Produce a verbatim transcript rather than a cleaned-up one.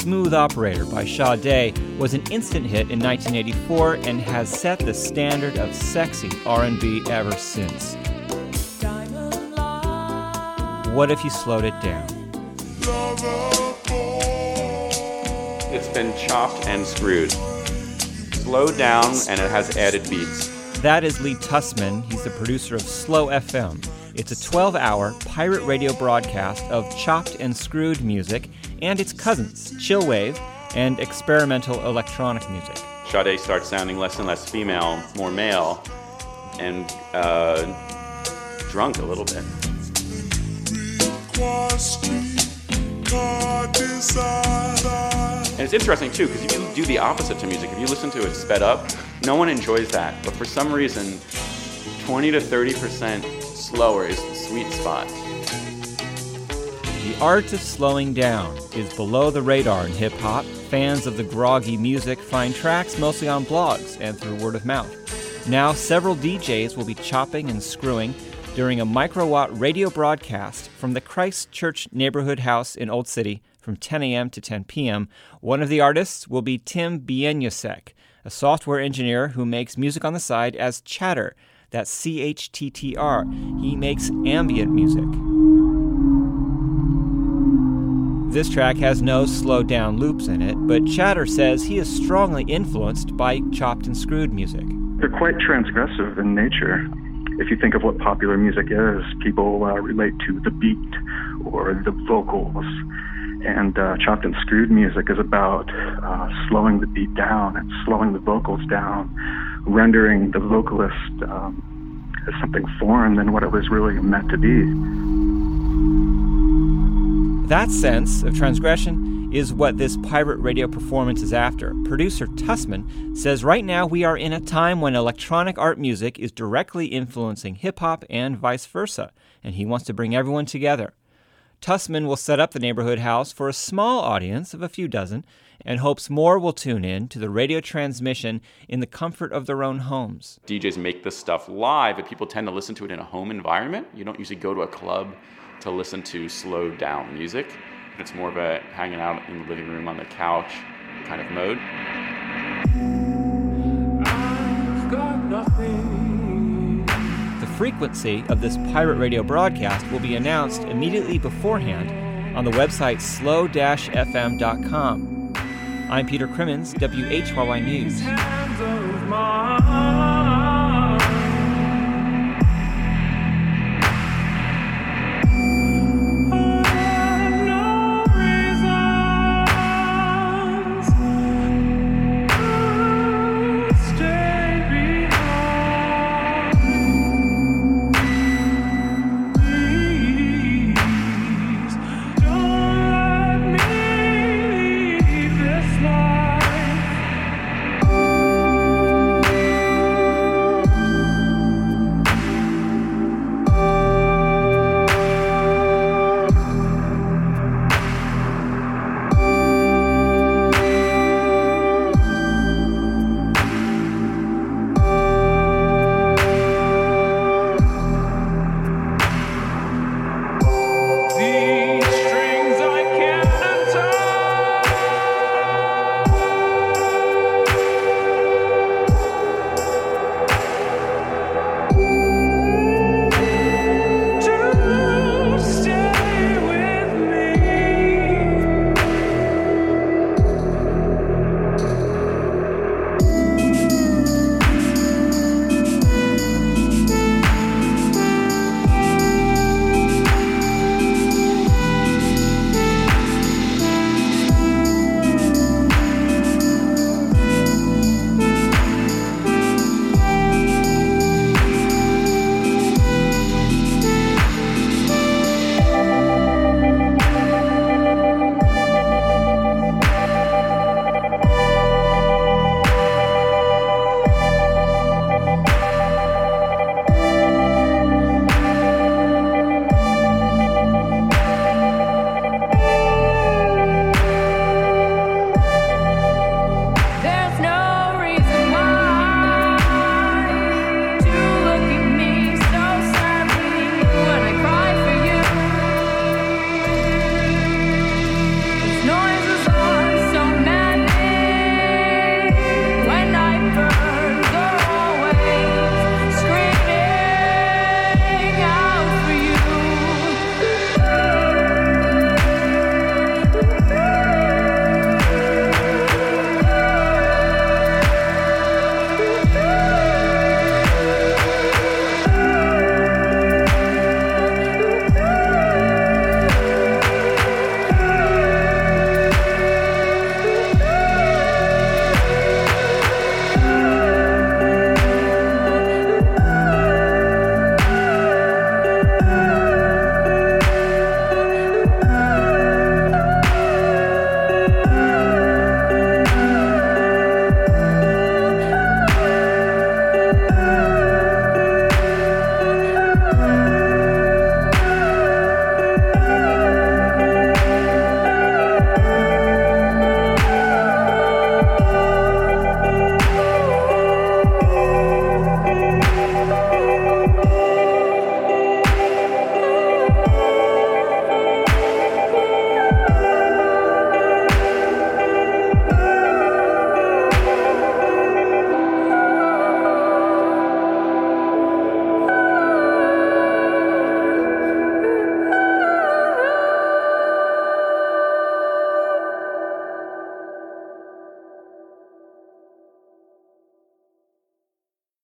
Smooth Operator by Sade was an instant hit in nineteen eighty-four and has set the standard of sexy R and B ever since. What if you slowed it down? It's been chopped and screwed. Slowed down, and it has added beats. That is Lee Tussman. He's the producer of Slow F M. It's a twelve-hour pirate radio broadcast of chopped and screwed music and its cousins, chillwave and experimental electronic music. Sade starts sounding less and less female, more male, and uh, drunk a little bit. And it's interesting, too, because if you do the opposite to music, if you listen to it sped up, no one enjoys that. But for some reason, twenty to thirty percent slower is the sweet spot. The art of slowing down is below the radar in hip-hop. Fans of the groggy music find tracks mostly on blogs and through word of mouth. Now, several D Js will be chopping and screwing during a microwatt radio broadcast from the Christ Church Neighborhood House in Old City from ten a.m. to ten p.m. One of the artists will be Tim Bieniasek, a software engineer who makes music on the side as Chatter. That's C H T T R. He makes ambient music. This track has no slowed-down loops in it, but Chatter says he is strongly influenced by chopped and screwed music. They're quite transgressive in nature. If you think of what popular music is, people uh, relate to the beat or the vocals. And uh, chopped and screwed music is about uh, slowing the beat down and slowing the vocals down, rendering the vocalist um, as something foreign than what it was really meant to be. That sense of transgression is what this pirate radio performance is after. Producer Tussman says right now we are in a time when electronic art music is directly influencing hip-hop and vice versa, and he wants to bring everyone together. Tussman will set up the neighborhood house for a small audience of a few dozen and hopes more will tune in to the radio transmission in the comfort of their own homes. D Js make this stuff live, but people tend to listen to it in a home environment. You don't usually go to a club to listen to slowed down music. It's more of a hanging out in the living room on the couch kind of mode. I've got nothing. The frequency of this pirate radio broadcast will be announced immediately beforehand on the website slow dash f m dot com. I'm Peter Crimmins, W H Y Y News.